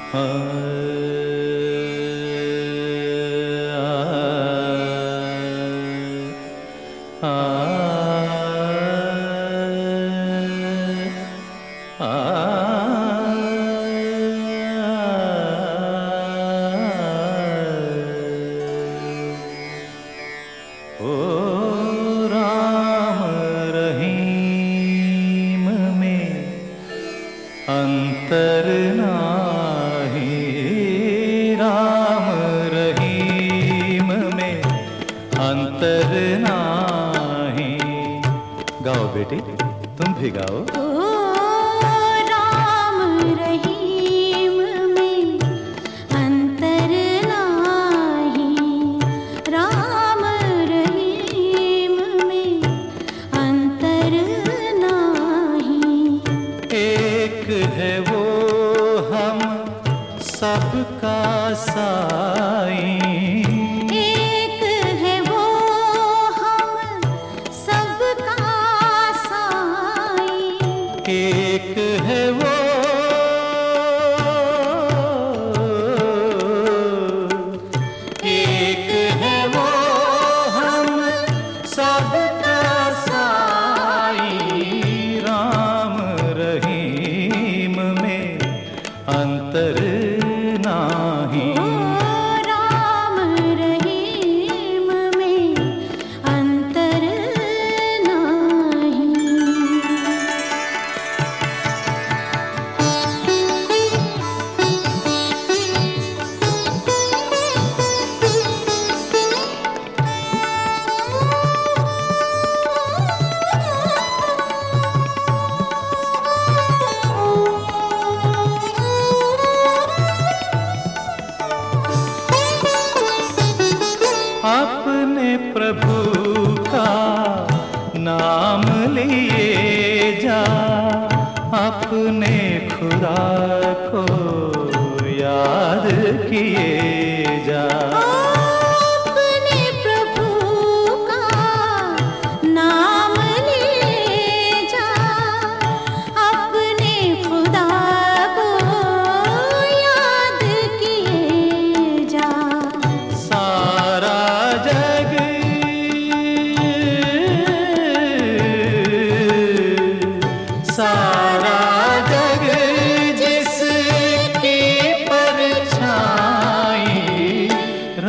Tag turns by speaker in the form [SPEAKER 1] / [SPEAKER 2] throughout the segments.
[SPEAKER 1] ओ राम रहीम में अंतर नाही, राम रहीम में अंतर नाही। गाओ बेटी, तुम भी गाओ। है वो हम सबका साईं,
[SPEAKER 2] एक है वो हम सबका साईं,
[SPEAKER 1] एक है वो एक है वो हम सबका साईं। राम रहीम अंतर नाही,
[SPEAKER 2] राम रहीम में अंतर नाही।
[SPEAKER 1] अपने प्रभु का नाम लिए जा, अपने खुदा को याद किए जा।
[SPEAKER 2] अपने प्रभु का नाम लिए जा, अपने खुदा को याद किए जा।
[SPEAKER 1] सारा जग सारा जग जिसकी परछाई,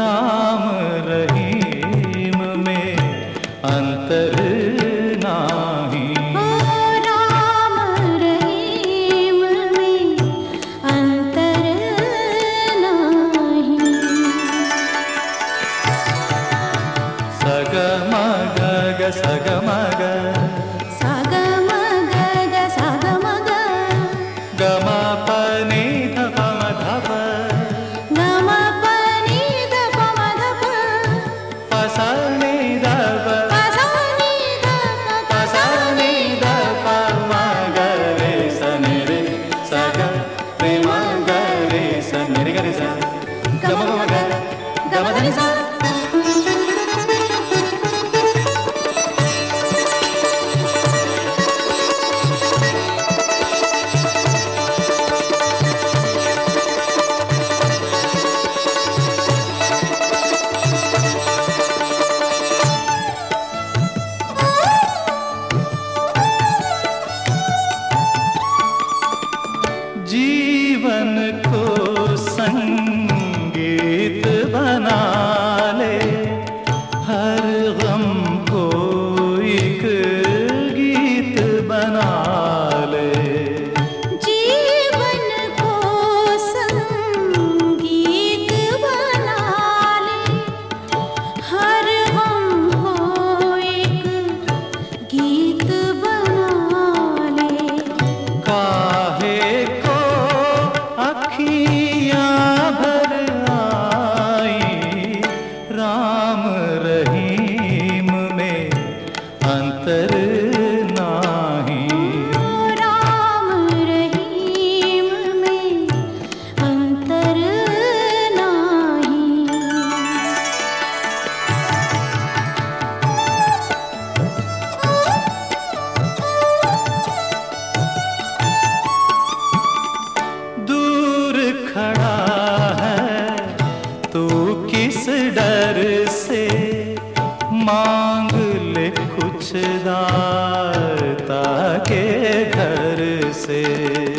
[SPEAKER 1] माता के घर से।